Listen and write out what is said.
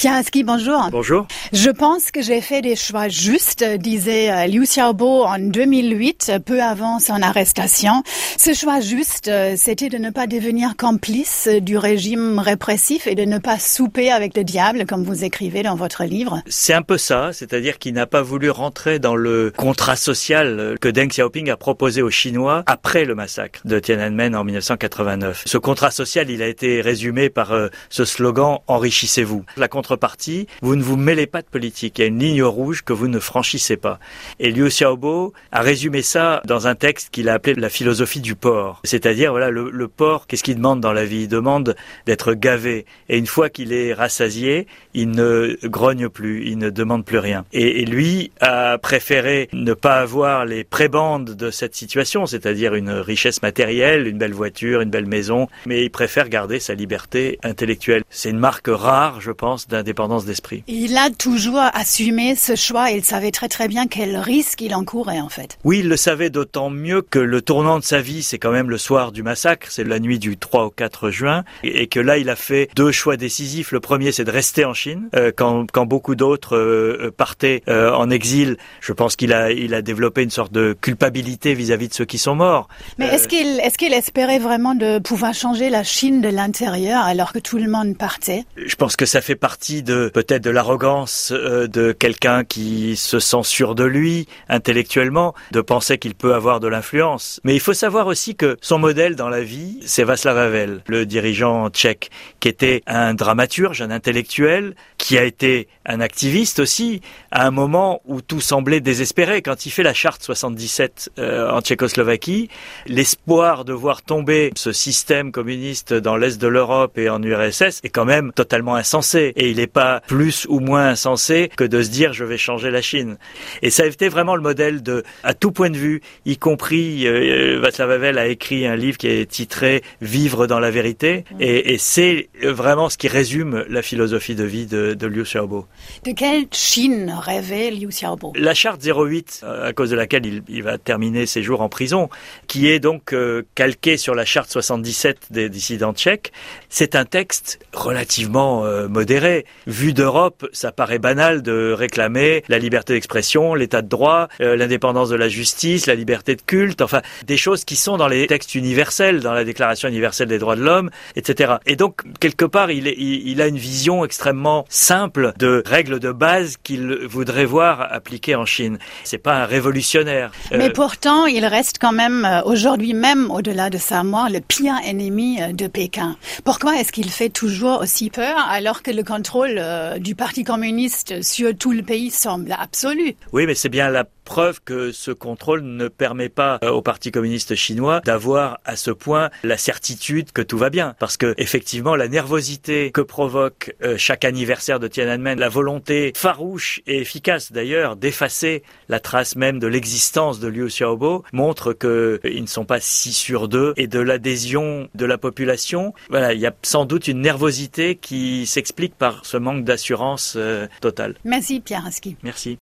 Pierre Aski, bonjour. Bonjour. Je pense que j'ai fait des choix justes, disait Liu Xiaobo en 2008, peu avant son arrestation. Ce choix juste, c'était de ne pas devenir complice du régime répressif et de ne pas souper avec le diable, comme vous écrivez dans votre livre. C'est un peu ça, c'est-à-dire qu'il n'a pas voulu rentrer dans le contrat social que Deng Xiaoping a proposé aux Chinois après le massacre de Tiananmen en 1989. Ce contrat social, il a été résumé par ce slogan « Enrichissez-vous ». La contrepartie, vous ne vous mêlez pas de politique. Il y a une ligne rouge que vous ne franchissez pas. Et Liu Xiaobo a résumé ça dans un texte qu'il a appelé la philosophie du porc. C'est-à-dire, voilà, le porc, qu'est-ce qu'il demande dans la vie? Il demande d'être gavé. Et une fois qu'il est rassasié, il ne grogne plus, il ne demande plus rien. Et lui a préféré ne pas avoir les prébendes de cette situation, c'est-à-dire une richesse matérielle, une belle voiture, une belle maison, mais il préfère garder sa liberté intellectuelle. C'est une marque rare, je pense, d'indépendance d'esprit. Il a toujours assumé ce choix. Il savait très très bien quel risque il encourait en fait. Oui, il le savait d'autant mieux que le tournant de sa vie, c'est quand même le soir du massacre, c'est la nuit du 3 au 4 juin, et que là, il a fait deux choix décisifs. Le premier, c'est de rester en Chine. Quand beaucoup d'autres partaient en exil, je pense qu'il a développé une sorte de culpabilité vis-à-vis de ceux qui sont morts. Mais est-ce qu'il espérait vraiment de pouvoir changer la Chine de l'intérieur alors que tout le monde partait? Je pense que ça fait partie peut-être de l'arrogance de quelqu'un qui se sent sûr de lui intellectuellement, de penser qu'il peut avoir de l'influence. Mais il faut savoir aussi que son modèle dans la vie, c'est Václav Havel, le dirigeant tchèque, qui était un dramaturge, un intellectuel, qui a été un activiste aussi, à un moment où tout semblait désespéré. Quand il fait la charte 77 en Tchécoslovaquie, l'espoir de voir tomber ce système communiste dans l'est de l'Europe et en URSS est quand même totalement insensé. Et il n'est pas plus ou moins insensé que de se dire je vais changer la Chine. Et ça a été vraiment le modèle à tout point de vue, y compris Václav Havel a écrit un livre qui est titré Vivre dans la vérité. Et c'est vraiment ce qui résume la philosophie de vie de Liu Xiaobo. De quelle Chine rêvait Liu Xiaobo? La charte 08, à cause de laquelle il va terminer ses jours en prison, qui est donc calquée sur la charte 77 des dissidents tchèques, c'est un texte relativement modéré. Vu d'Europe, ça paraît banal de réclamer la liberté d'expression, l'état de droit, l'indépendance de la justice, la liberté de culte, enfin des choses qui sont dans les textes universels, dans la Déclaration universelle des droits de l'homme, etc. Et donc, quelque part, il a une vision extrêmement simple de règles de base qu'il voudrait voir appliquées en Chine. C'est pas un révolutionnaire. Mais pourtant, il reste quand même, aujourd'hui même, au-delà de sa mort, le pire ennemi de Pékin. Pourquoi est-ce qu'il fait toujours aussi peur alors que le contrôle du Parti communiste sur tout le pays semble absolu? Oui, mais c'est bien la preuve que ce contrôle ne permet pas au Parti communiste chinois d'avoir à ce point la certitude que tout va bien. Parce que, effectivement, la nervosité que provoque chaque anniversaire de Tiananmen, la volonté farouche et efficace d'ailleurs d'effacer la trace même de l'existence de Liu Xiaobo montre qu'ils ne sont pas si sûrs d'eux et de l'adhésion de la population. Voilà, il y a sans doute une nervosité qui s'explique par ce manque d'assurance totale. Merci Pierre Aski. Merci.